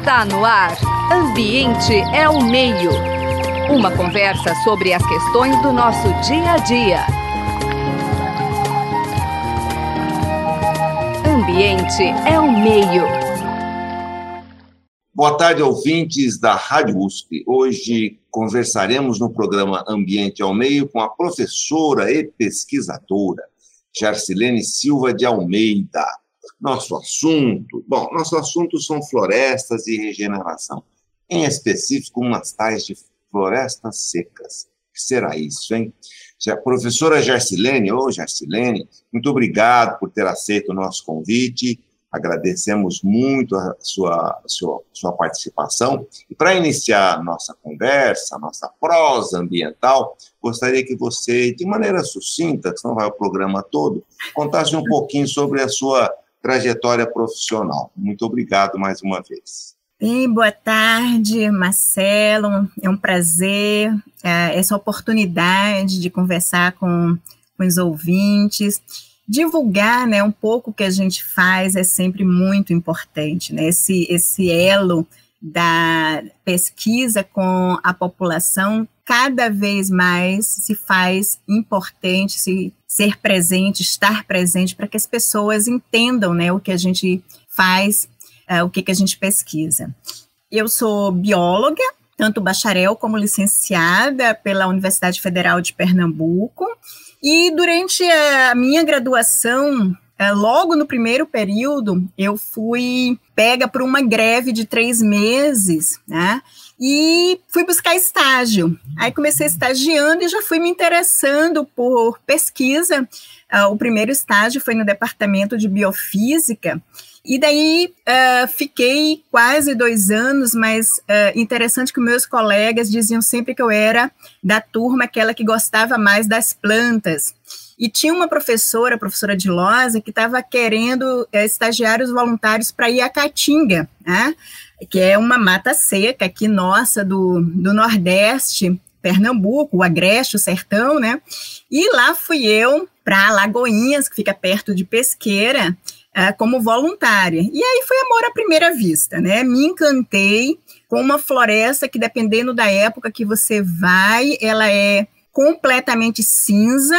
Está no ar. Ambiente é o meio. Uma conversa sobre as questões do nosso dia a dia. Ambiente é o meio. Boa tarde, ouvintes da Rádio USP. Hoje conversaremos no programa Ambiente ao Meio com a professora e pesquisadora Jarcilene Silva de Almeida. Nosso assunto são florestas e regeneração. Em específico, umas tais de florestas secas. O que será isso, hein? Professora Jarcilene, Jarcilene, muito obrigado por ter aceito o nosso convite. Agradecemos muito a sua participação. E para iniciar nossa conversa, nossa prosa ambiental, gostaria que você, de maneira sucinta, que senão vai o programa todo, contasse um pouquinho sobre a sua trajetória profissional. Muito obrigado mais uma vez. Boa tarde, Marcelo. É um prazer essa oportunidade de conversar com os ouvintes. Divulgar, né, um pouco o que a gente faz é sempre muito importante, né? Esse elo da pesquisa com a população cada vez mais se faz importante, ser presente, estar presente, para que as pessoas entendam, né, o que a gente faz, o que a gente pesquisa. Eu sou bióloga, tanto bacharel como licenciada pela Universidade Federal de Pernambuco, e durante a minha graduação, logo no primeiro período, eu fui pega por uma greve de 3 meses, né? E fui buscar estágio. Aí comecei estagiando e já fui me interessando por pesquisa. O primeiro estágio foi no departamento de biofísica. E daí fiquei quase 2 anos, mas interessante que meus colegas diziam sempre que eu era da turma aquela que gostava mais das plantas. E tinha uma professora, a professora Dilosa, que estava querendo estagiários voluntários para ir à Caatinga, né? Que é uma mata seca aqui nossa do Nordeste, Pernambuco, o Agreste, o Sertão, né? E lá fui eu para Alagoinhas, que fica perto de Pesqueira, como voluntária. E aí foi amor à primeira vista, né? Me encantei com uma floresta que, dependendo da época que você vai, ela é completamente cinza,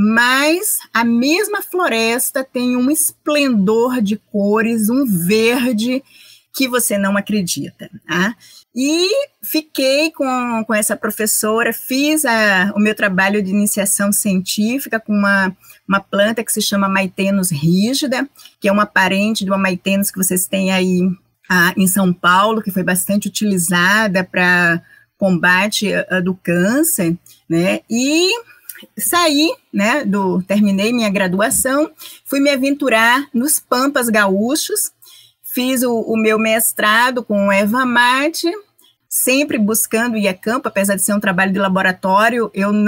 mas a mesma floresta tem um esplendor de cores, um verde que você não acredita, tá? E fiquei com essa professora, fiz o meu trabalho de iniciação científica com uma planta que se chama Maitenus rígida, que é uma parente de uma Maitenus que vocês têm aí em São Paulo, que foi bastante utilizada para combate do câncer, né? E saí, né, terminei minha graduação, fui me aventurar nos Pampas Gaúchos, fiz o meu mestrado com erva mate, sempre buscando ir a campo, apesar de ser um trabalho de laboratório,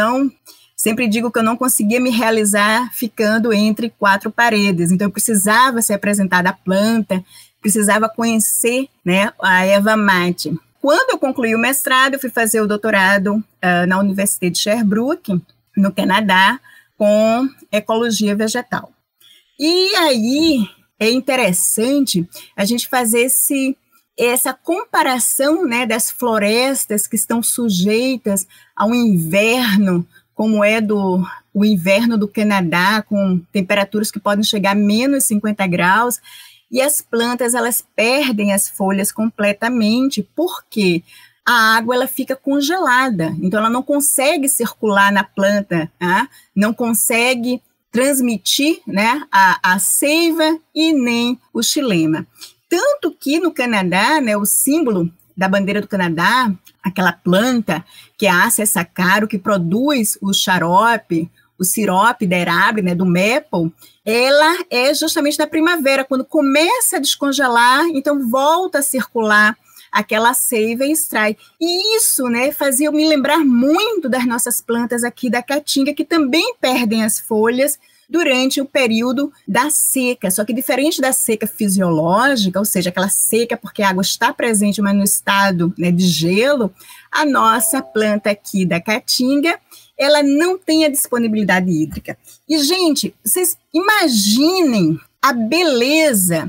sempre digo que eu não conseguia me realizar ficando entre 4 paredes, então eu precisava ser apresentada a planta, precisava conhecer, né, a erva mate. Quando eu concluí o mestrado, eu fui fazer o doutorado na Universidade de Sherbrooke, no Canadá, com ecologia vegetal. E aí é interessante a gente fazer essa comparação, né, das florestas que estão sujeitas ao inverno, como é o inverno do Canadá, com temperaturas que podem chegar a menos 50 graus, e as plantas, elas perdem as folhas completamente, porque a água ela fica congelada, então ela não consegue circular na planta, tá? Não consegue transmitir, né, a seiva e nem o xilema. Tanto que no Canadá, né, o símbolo da bandeira do Canadá, aquela planta que é a Acea saccharum, que produz o xarope, o sirope da érable, né, do maple, ela é justamente na primavera, quando começa a descongelar, então volta a circular aquela seiva e extrai. E isso, né, fazia eu me lembrar muito das nossas plantas aqui da Caatinga, que também perdem as folhas durante o período da seca, só que diferente da seca fisiológica, ou seja, aquela seca porque a água está presente, mas no estado, né, de gelo, a nossa planta aqui da Caatinga, ela não tem a disponibilidade hídrica. E, gente, vocês imaginem a beleza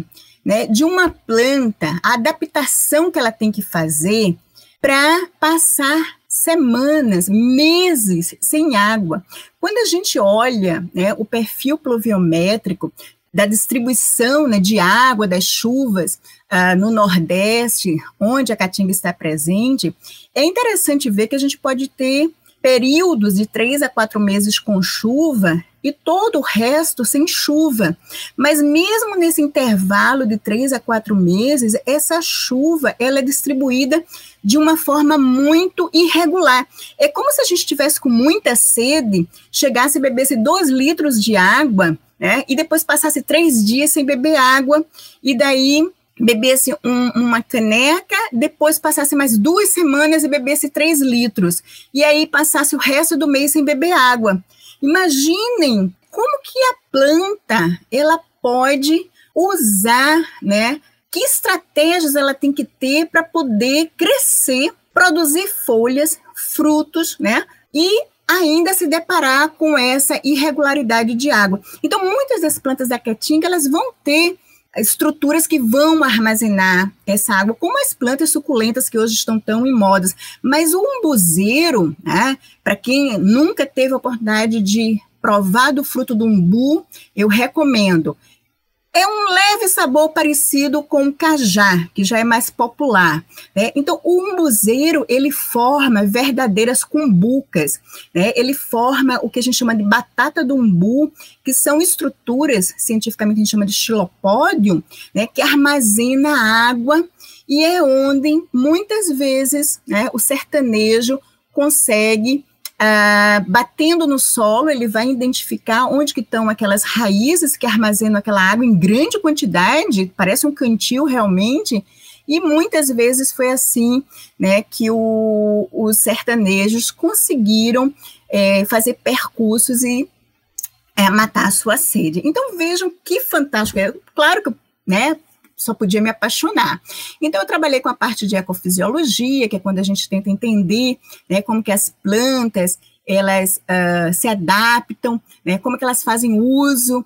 né, de uma planta, a adaptação que ela tem que fazer para passar semanas, meses sem água. Quando a gente olha, né, o perfil pluviométrico da distribuição, né, de água das chuvas no Nordeste, onde a Caatinga está presente, é interessante ver que a gente pode ter períodos de 3 a 4 meses com chuva e todo o resto sem chuva. Mas mesmo nesse intervalo de 3 a 4 meses, essa chuva ela é distribuída de uma forma muito irregular. É como se a gente estivesse com muita sede, chegasse e bebesse 2 litros de água, né, e depois passasse 3 dias sem beber água, e daí bebesse uma caneca, depois passasse mais 2 semanas e bebesse 3 litros, e aí passasse o resto do mês sem beber água. Imaginem como que a planta ela pode usar, né? Que estratégias ela tem que ter para poder crescer, produzir folhas, frutos, né? E ainda se deparar com essa irregularidade de água. Então, muitas das plantas da Caatinga, elas vão ter estruturas que vão armazenar essa água, como as plantas suculentas que hoje estão tão em modas. Mas o umbuzeiro, né, para quem nunca teve a oportunidade de provar do fruto do umbu, eu recomendo. É um leve sabor parecido com o cajá, que já é mais popular, né? Então, o umbuzeiro, ele forma verdadeiras cumbucas, né? Ele forma o que a gente chama de batata do umbu, que são estruturas, cientificamente a gente chama de xilopódio, né? Que armazena água e é onde, muitas vezes, né, o sertanejo consegue batendo no solo, ele vai identificar onde que estão aquelas raízes que armazenam aquela água em grande quantidade, parece um cantil realmente, e muitas vezes foi assim, né, que os sertanejos conseguiram fazer percursos e matar a sua sede. Então vejam que fantástico, claro que, né, só podia me apaixonar. Então, eu trabalhei com a parte de ecofisiologia, que é quando a gente tenta entender, né, como que as plantas, elas se adaptam, né, como que elas fazem uso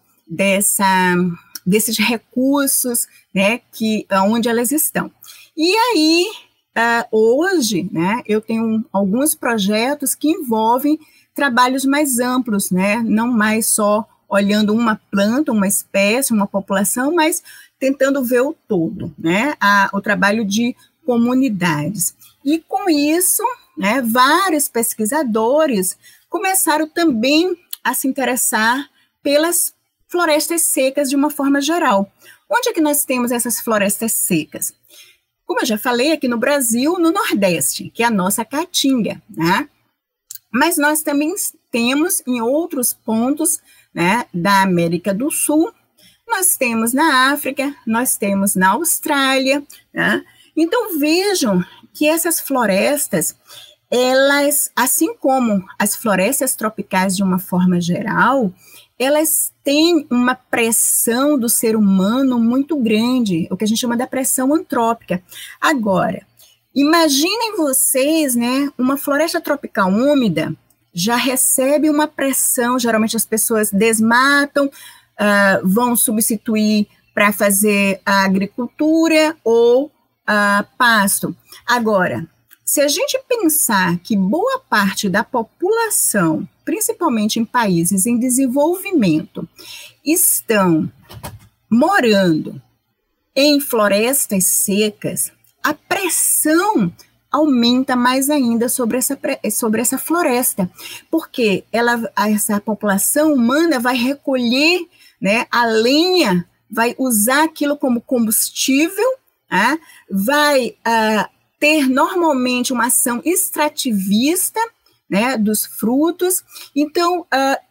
desses recursos, né, onde elas estão. E aí, hoje, né, eu tenho alguns projetos que envolvem trabalhos mais amplos, né, não mais só olhando uma planta, uma espécie, uma população, mas tentando ver o todo, né, o trabalho de comunidades. E com isso, né, vários pesquisadores começaram também a se interessar pelas florestas secas de uma forma geral. Onde é que nós temos essas florestas secas? Como eu já falei, aqui no Brasil, no Nordeste, que é a nossa Caatinga, né? Mas nós também temos em outros pontos, né, da América do Sul. Nós temos na África, nós temos na Austrália, né? Então vejam que essas florestas, elas, assim como as florestas tropicais de uma forma geral, elas têm uma pressão do ser humano muito grande, o que a gente chama da pressão antrópica. Agora, imaginem vocês, né, uma floresta tropical úmida já recebe uma pressão, geralmente as pessoas desmatam, vão substituir para fazer a agricultura ou pasto. Agora, se a gente pensar que boa parte da população, principalmente em países em desenvolvimento, estão morando em florestas secas, a pressão aumenta mais ainda sobre essa floresta, porque essa população humana vai recolher, né, a lenha, vai usar aquilo como combustível, né, vai ter normalmente uma ação extrativista, né, dos frutos. Então,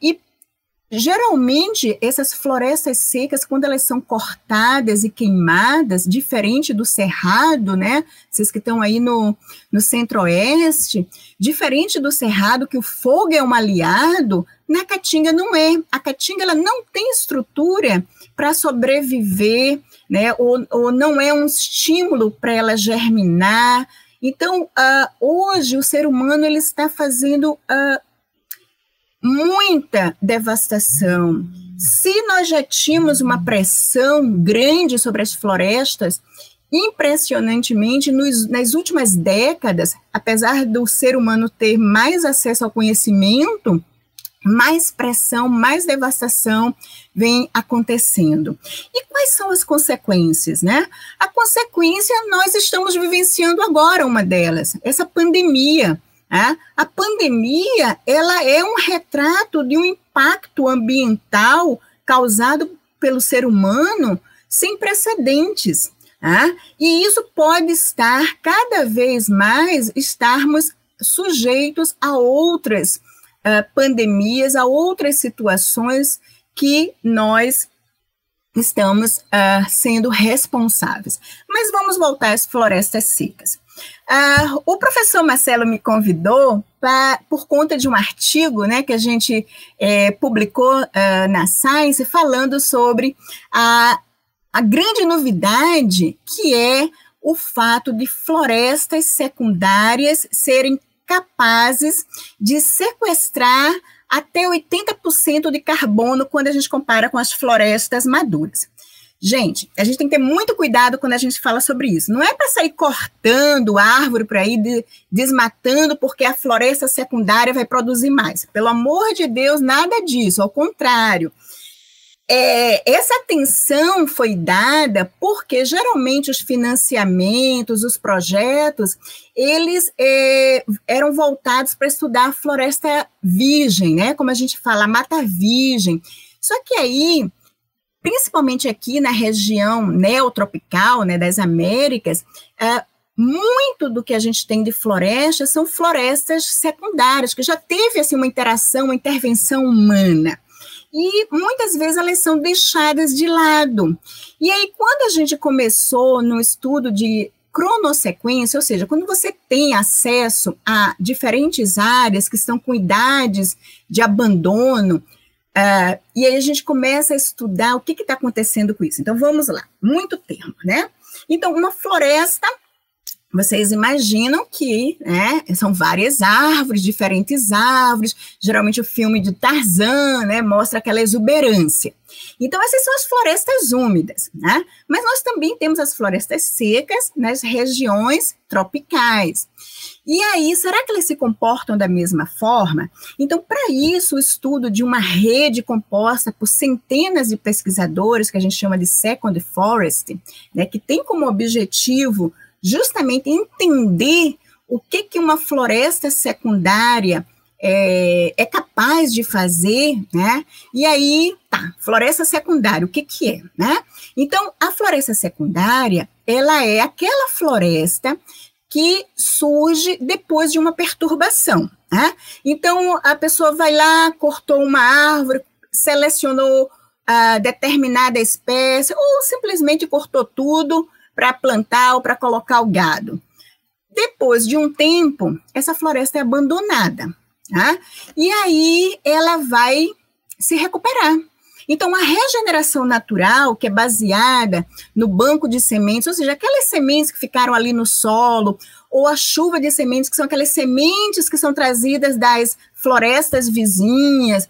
geralmente, essas florestas secas, quando elas são cortadas e queimadas, diferente do cerrado, né, vocês que estão aí no centro-oeste, diferente do cerrado, que o fogo é um aliado, na Caatinga não é. A Caatinga ela não tem estrutura para sobreviver, né, ou não é um estímulo para ela germinar. Então, hoje, o ser humano ele está fazendo muita devastação, Se nós já tínhamos uma pressão grande sobre as florestas, impressionantemente, nas últimas décadas, apesar do ser humano ter mais acesso ao conhecimento, mais pressão, mais devastação vem acontecendo. E quais são as consequências, né? A consequência, nós estamos vivenciando agora uma delas, essa pandemia. Né? A pandemia, ela é um retrato de um impacto ambiental causado pelo ser humano sem precedentes. E isso pode estar, cada vez mais, estarmos sujeitos a outras pandemias, a outras situações que nós estamos sendo responsáveis. Mas vamos voltar às florestas secas. O professor Marcelo me convidou por conta de um artigo, né, que a gente publicou na Science, falando sobre a grande novidade que é o fato de florestas secundárias serem capazes de sequestrar até 80% de carbono quando a gente compara com as florestas maduras. Gente, a gente tem que ter muito cuidado quando a gente fala sobre isso. Não é para sair cortando árvore por aí, desmatando, porque a floresta secundária vai produzir mais. Pelo amor de Deus, nada disso, ao contrário. Essa atenção foi dada porque, geralmente, os financiamentos, os projetos, eles eram voltados para estudar a floresta virgem, né? Como a gente fala, a mata virgem. Só que aí, principalmente aqui na região neotropical, né, das Américas, muito do que a gente tem de floresta são florestas secundárias, que já teve assim, uma interação, uma intervenção humana. E muitas vezes elas são deixadas de lado. E aí, quando a gente começou no estudo de cronossequência, ou seja, quando você tem acesso a diferentes áreas que estão com idades de abandono, e aí a gente começa a estudar o que está acontecendo com isso. Então, vamos lá, muito termo, né? Então, uma floresta, vocês imaginam que, né, são várias árvores, diferentes árvores, geralmente o filme de Tarzan, né, mostra aquela exuberância. Então, essas são as florestas úmidas, né? Mas nós também temos as florestas secas nas regiões tropicais. E aí, será que elas se comportam da mesma forma? Então, para isso, o estudo de uma rede composta por centenas de pesquisadores, que a gente chama de Second Forest, né, que tem como objetivo justamente entender o que uma floresta secundária é capaz de fazer, né? E aí, floresta secundária, o que é, né? Então, a floresta secundária, ela é aquela floresta que surge depois de uma perturbação, né? Então, a pessoa vai lá, cortou uma árvore, selecionou determinada espécie, ou simplesmente cortou tudo para plantar ou para colocar o gado. Depois de um tempo, essa floresta é abandonada, tá? E aí ela vai se recuperar. Então, a regeneração natural, que é baseada no banco de sementes, ou seja, aquelas sementes que ficaram ali no solo, ou a chuva de sementes, que são aquelas sementes que são trazidas das florestas vizinhas,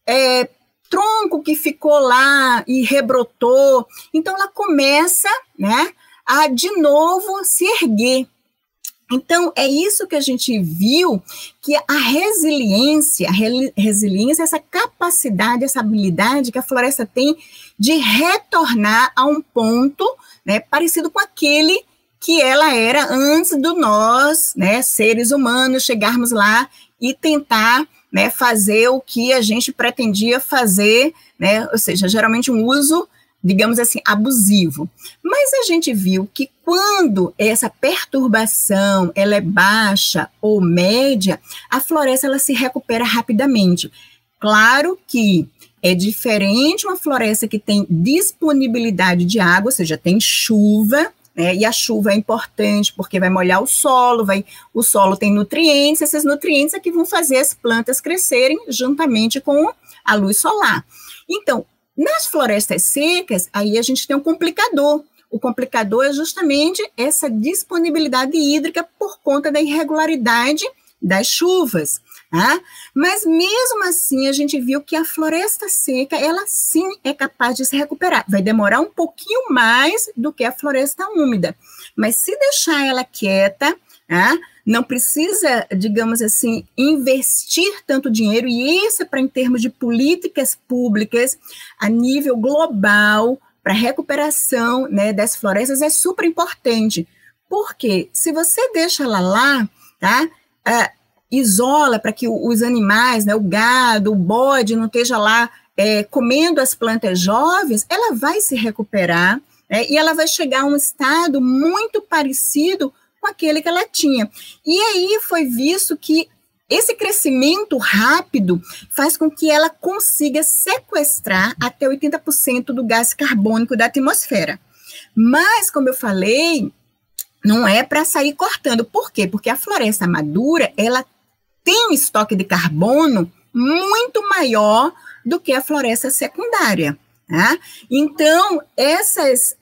tronco que ficou lá e rebrotou. Então, ela começa, né, a, de novo, se erguer. Então, é isso que a gente viu, que a resiliência, essa capacidade, essa habilidade que a floresta tem de retornar a um ponto, né, parecido com aquele que ela era antes do nós, né, seres humanos, chegarmos lá e tentar, né, fazer o que a gente pretendia fazer, né, ou seja, geralmente um uso, digamos assim, abusivo. Mas a gente viu que quando essa perturbação ela é baixa ou média, a floresta ela se recupera rapidamente. Claro que é diferente uma floresta que tem disponibilidade de água, ou seja, tem chuva, né, e a chuva é importante porque vai molhar o solo tem nutrientes, esses nutrientes é que vão fazer as plantas crescerem juntamente com a luz solar. Então, nas florestas secas, aí a gente tem um complicador. O complicador é justamente essa disponibilidade hídrica por conta da irregularidade das chuvas. Tá? Mas mesmo assim a gente viu que a floresta seca, ela sim é capaz de se recuperar. Vai demorar um pouquinho mais do que a floresta úmida, mas se deixar ela quieta, tá? Não precisa, digamos assim, investir tanto dinheiro, e isso é para em termos de políticas públicas a nível global, para a recuperação, né, das florestas é super importante, porque se você deixa ela lá, tá? Isola para que os animais, né, o gado, o bode não esteja lá comendo as plantas jovens, ela vai se recuperar, né, e ela vai chegar a um estado muito parecido com aquele que ela tinha. E aí foi visto que esse crescimento rápido faz com que ela consiga sequestrar até 80% do gás carbônico da atmosfera. Mas, como eu falei, não é para sair cortando. Por quê? Porque a floresta madura, ela tem um estoque de carbono muito maior do que a floresta secundária. Tá? Então, essas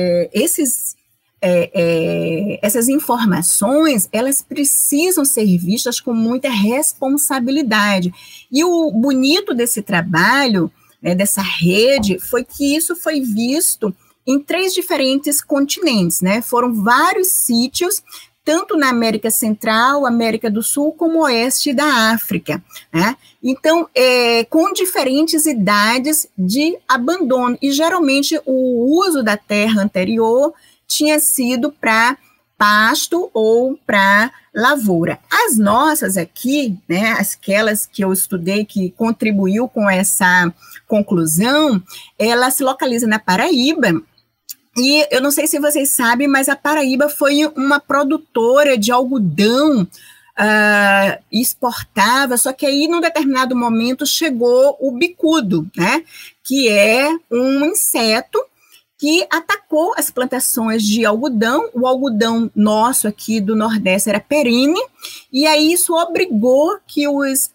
informações, elas precisam ser vistas com muita responsabilidade. E o bonito desse trabalho, né, dessa rede, foi que isso foi visto em 3 diferentes continentes, né? Foram vários sítios, tanto na América Central, América do Sul, como Oeste da África, né? Então, com diferentes idades de abandono, e geralmente o uso da terra anterior tinha sido para pasto ou para lavoura. As nossas aqui, né, aquelas que eu estudei que contribuiu com essa conclusão, ela se localiza na Paraíba. E eu não sei se vocês sabem, mas a Paraíba foi uma produtora de algodão, exportava, só que aí, num determinado momento, chegou o bicudo, né, que é um inseto que atacou as plantações de algodão. O algodão nosso aqui do Nordeste era perene, e aí isso obrigou que os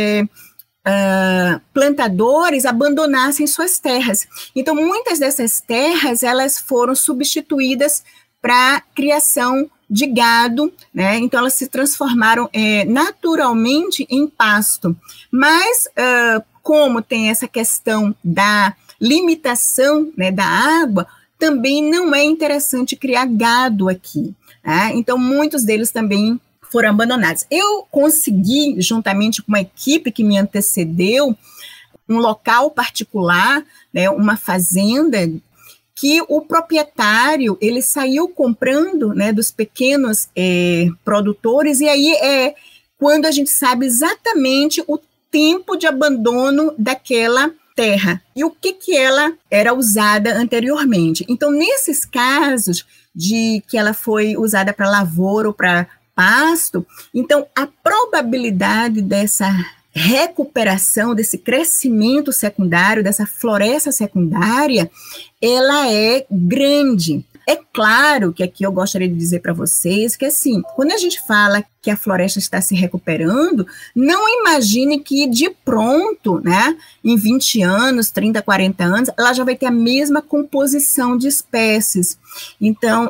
plantadores abandonassem suas terras. Então, muitas dessas terras, elas foram substituídas para criação de gado, né? Então elas se transformaram naturalmente em pasto. Mas, como tem essa questão da limitação, né, da água, também não é interessante criar gado aqui. Tá? Então, muitos deles também foram abandonados. Eu consegui, juntamente com uma equipe que me antecedeu, um local particular, né, uma fazenda, que o proprietário, ele saiu comprando, né, dos pequenos produtores, e aí é quando a gente sabe exatamente o tempo de abandono daquela terra e o que ela era usada anteriormente. Então, nesses casos de que ela foi usada para lavoura ou para pasto, então a probabilidade dessa recuperação, desse crescimento secundário, dessa floresta secundária, ela é grande. É claro que aqui eu gostaria de dizer para vocês que, assim, quando a gente fala que a floresta está se recuperando, não imagine que de pronto, né, em 20 anos, 30, 40 anos, ela já vai ter a mesma composição de espécies. Então,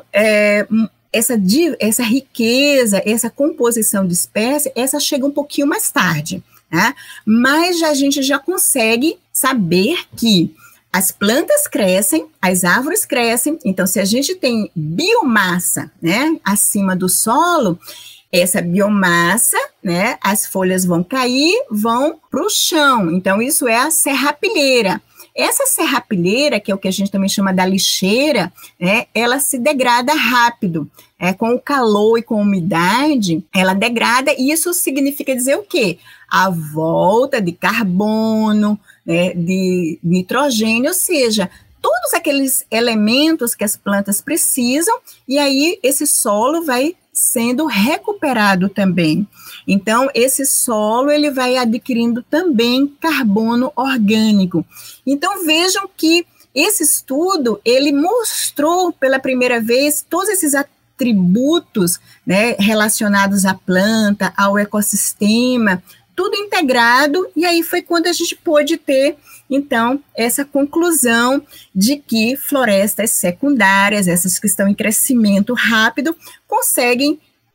essa riqueza, essa composição de espécies, essa chega um pouquinho mais tarde, né? Mas a gente já consegue saber que as plantas crescem, as árvores crescem, então se a gente tem biomassa, né, acima do solo, essa biomassa, né, as folhas vão cair, vão para o chão, então isso é a serrapilheira. Essa serrapilheira, que é o que a gente também chama da lixeira, né, ela se degrada rápido, com o calor e com a umidade, ela degrada, e isso significa dizer o quê? A volta de carbono, né, de nitrogênio, ou seja, todos aqueles elementos que as plantas precisam, e aí esse solo vai sendo recuperado também. Então, esse solo, ele vai adquirindo também carbono orgânico. Então, vejam que esse estudo, ele mostrou pela primeira vez todos esses atributos, né, relacionados à planta, ao ecossistema, tudo integrado, e aí foi quando a gente pôde ter, então, essa conclusão de que florestas secundárias, essas que estão em crescimento rápido, conseguem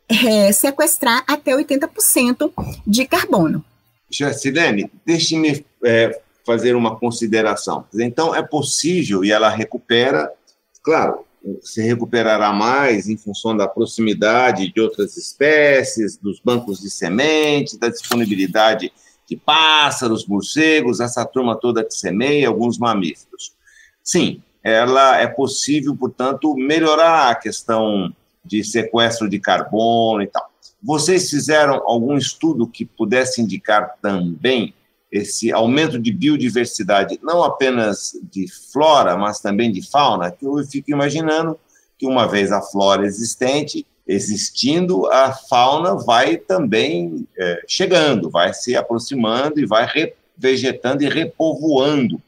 sequestrar até 80% de carbono. Gersilene, deixe-me fazer uma consideração. Então, é possível, e ela recupera, claro, se recuperará mais em função da proximidade de outras espécies, dos bancos de semente, da disponibilidade de pássaros, morcegos, essa turma toda que semeia, alguns mamíferos. Sim, ela é possível, portanto, melhorar a questão de sequestro de carbono e tal. Vocês fizeram algum estudo que pudesse indicar também esse aumento de biodiversidade, não apenas de flora, mas também de fauna? Que eu fico imaginando que, uma vez a flora existindo, a fauna vai também chegando, vai se aproximando e vai vegetando e repovoando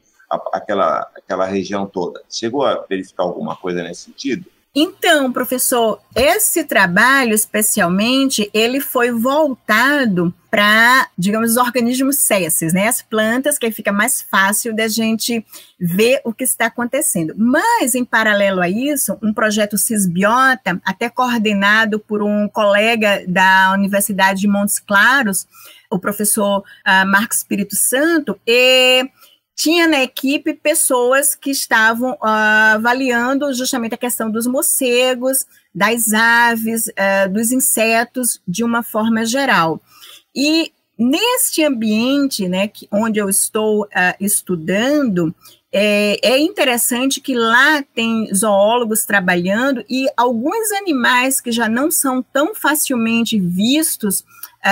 aquela região toda. Chegou a verificar alguma coisa nesse sentido? Então, professor, esse trabalho, especialmente, ele foi voltado para, digamos, os organismos sésseis, né? As plantas, que aí fica mais fácil da gente ver o que está acontecendo. Mas, em paralelo a isso, um projeto Cisbiota, até coordenado por um colega da Universidade de Montes Claros, o professor Marcos Espírito Santo, tinha na equipe pessoas que estavam avaliando justamente a questão dos morcegos, das aves, dos insetos, de uma forma geral. E neste ambiente, né, onde eu estou estudando, é interessante que lá tem zoólogos trabalhando e alguns animais que já não são tão facilmente vistos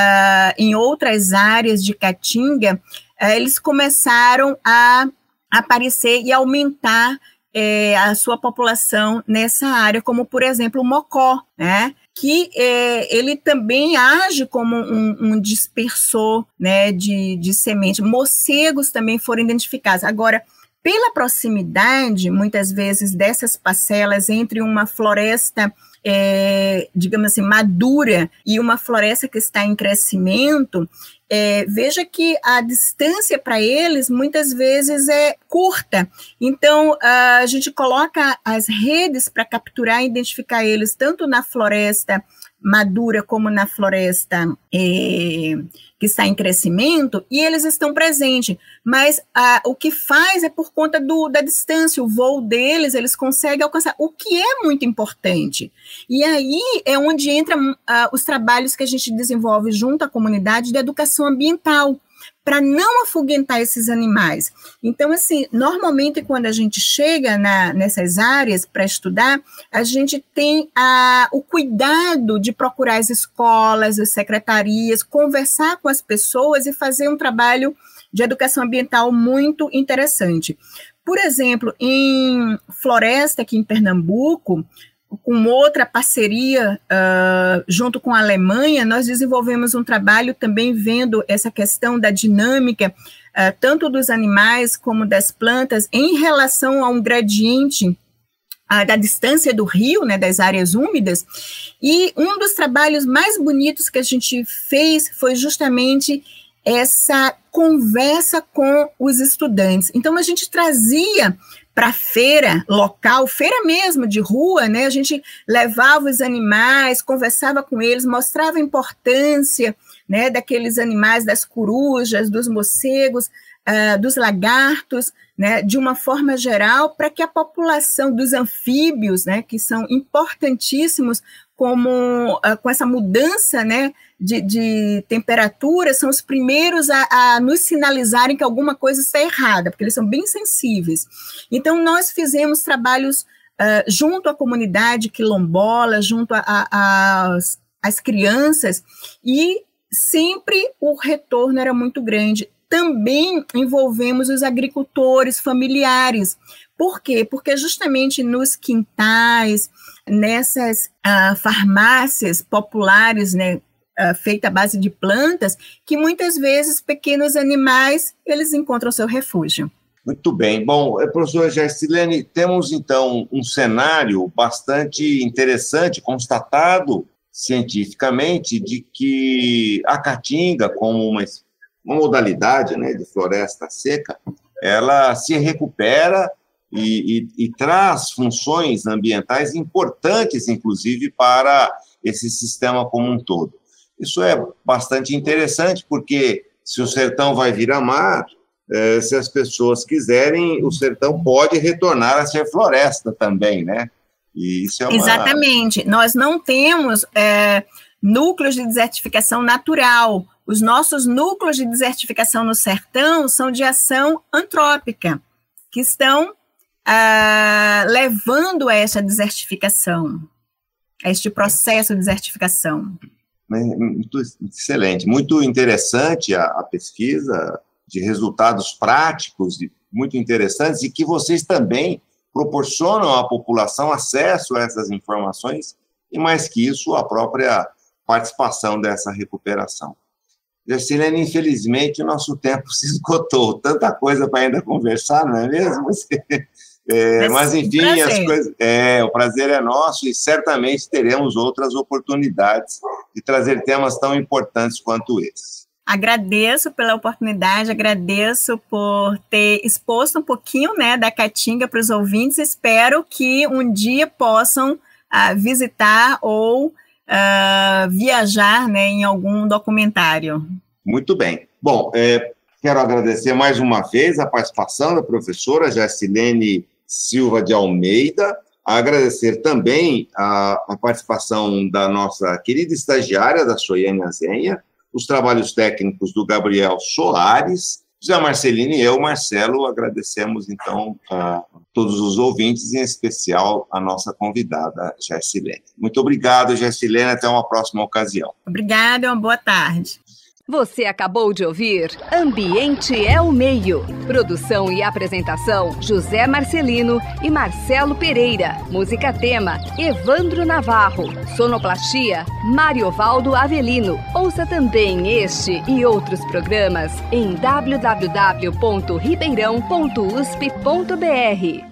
em outras áreas de Caatinga, eles começaram a aparecer e aumentar a sua população nessa área, como, por exemplo, o mocó, né? Que ele também age como um dispersor, né, de semente. Morcegos também foram identificados. Agora, pela proximidade, muitas vezes, dessas parcelas entre uma floresta, digamos assim, madura e uma floresta que está em crescimento, veja que a distância para eles muitas vezes é curta. Então, a gente coloca as redes para capturar e identificar eles tanto na floresta madura como na floresta que está em crescimento, e eles estão presentes, mas o que faz é por conta da distância, o voo deles, eles conseguem alcançar, o que é muito importante. E aí é onde entram os trabalhos que a gente desenvolve junto à comunidade de educação ambiental, para não afugentar esses animais. Então, assim, normalmente quando a gente chega nessas áreas para estudar, a gente tem o cuidado de procurar as escolas, as secretarias, conversar com as pessoas e fazer um trabalho de educação ambiental muito interessante. Por exemplo, em floresta, aqui em Pernambuco, com outra parceria junto com a Alemanha, nós desenvolvemos um trabalho também vendo essa questão da dinâmica, tanto dos animais como das plantas, em relação a um gradiente da distância do rio, né, das áreas úmidas, e um dos trabalhos mais bonitos que a gente fez foi justamente essa conversa com os estudantes. Então, a gente trazia para feira local, feira mesmo de rua, né? A gente levava os animais, conversava com eles, mostrava a importância, né, daqueles animais, das corujas, dos morcegos, dos lagartos, né, de uma forma geral, para que a população dos anfíbios, né, que são importantíssimos com essa mudança, né, de temperatura, são os primeiros a nos sinalizarem que alguma coisa está errada, porque eles são bem sensíveis. Então, nós fizemos trabalhos junto à comunidade quilombola, junto às crianças, e sempre o retorno era muito grande. Também envolvemos os agricultores familiares. Por quê? Porque justamente nos quintais, nessas farmácias populares, né, feita à base de plantas, que muitas vezes pequenos animais, eles encontram seu refúgio. Muito bem. Bom, professora Gersilene, temos então um cenário bastante interessante, constatado cientificamente, de que a caatinga, como uma modalidade, né, de floresta seca, ela se recupera e traz funções ambientais importantes, inclusive, para esse sistema como um todo. Isso é bastante interessante, porque se o sertão vai virar mar, se as pessoas quiserem, o sertão pode retornar a ser floresta também, né? E isso é Exatamente. Nós não temos núcleos de desertificação natural. Os nossos núcleos de desertificação no sertão são de ação antrópica, que estão levando a essa desertificação, a este processo de desertificação. Muito excelente, muito interessante a pesquisa, de resultados práticos, muito interessantes, e que vocês também proporcionam à população acesso a essas informações, e mais que isso, a própria participação dessa recuperação. Gersilene, infelizmente, o nosso tempo se esgotou, tanta coisa para ainda conversar, não é mesmo? Mas, enfim, o prazer é nosso, e certamente teremos outras oportunidades de trazer temas tão importantes quanto esses. Agradeço pela oportunidade, agradeço por ter exposto um pouquinho, né, da Caatinga para os ouvintes. Espero que um dia possam visitar ou viajar, né, em algum documentário. Muito bem. Bom, quero agradecer mais uma vez a participação da professora Gersilene Silva de Almeida, agradecer também a participação da nossa querida estagiária, da Soiane Azenha, os trabalhos técnicos do Gabriel Soares, José Marcelino e eu, Marcelo, agradecemos, então, a todos os ouvintes, em especial a nossa convidada, Gersilene. Muito obrigado, Gersilene, até uma próxima ocasião. Obrigada, uma boa tarde. Você acabou de ouvir Ambiente é o Meio. Produção e apresentação, José Marcelino e Marcelo Pereira. Música tema, Evandro Navarro. Sonoplastia, Mariovaldo Avelino. Ouça também este e outros programas em www.ribeirão.usp.br.